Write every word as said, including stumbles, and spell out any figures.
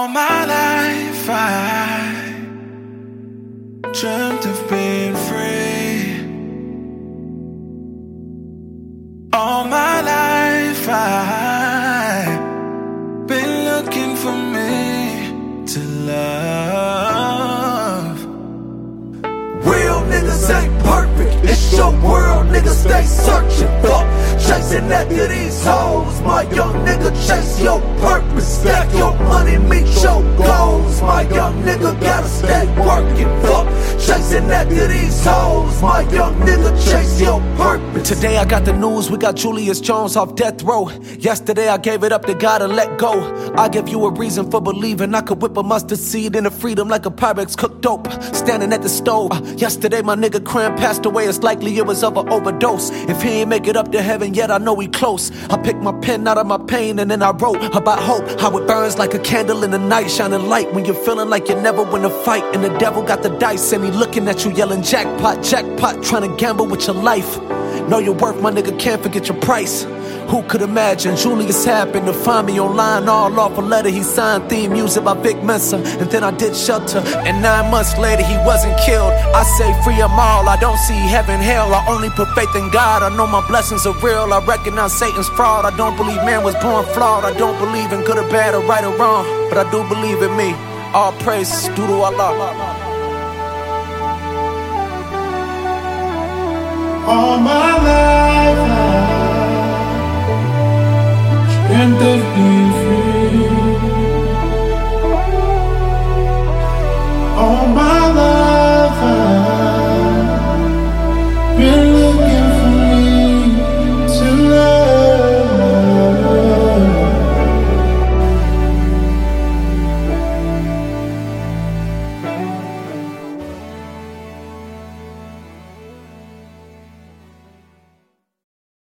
All my life I dreamt of being free. All my life I've been looking for me to love. Real niggas ain't perfect, it's your world, niggas stay searching for. Chasing after these hoes, my young nigga, chase your purpose. Stack your money, meet your goals, my young nigga, gotta stay working for. Chasing after these hoes, my young nigga, chase your purpose. Today I got the news, we got Julius Jones off death row. Yesterday I gave it up to God and let go. I give you a reason for believing I could whip a mustard seed into freedom like a Pyrex cooked dope. Standing at the stove, uh, yesterday my nigga Cram passed away, it's likely it was of an overdose. If he ain't make it up to heaven yet, I know he close. I picked my pen out of my pain and then I wrote about hope, how it burns like a candle in the night, shining light when you're feeling like you never win a fight. And the devil got the dice and he looking at you yelling jackpot, jackpot, trying to gamble with your life. Know your worth, my nigga, can't forget your price. Who could imagine Julius happened to find me online, all off a letter he signed, theme music by Vic Mensa. And then I did Shelter, and nine months later he wasn't killed. I say free them all, I don't see heaven, hell, I only put faith in God. I know my blessings are real, I recognize Satan's fraud. I don't believe man was born flawed, I don't believe in good or bad or right or wrong, but I do believe in me. All praises due to Allah. All my life I dreamt of being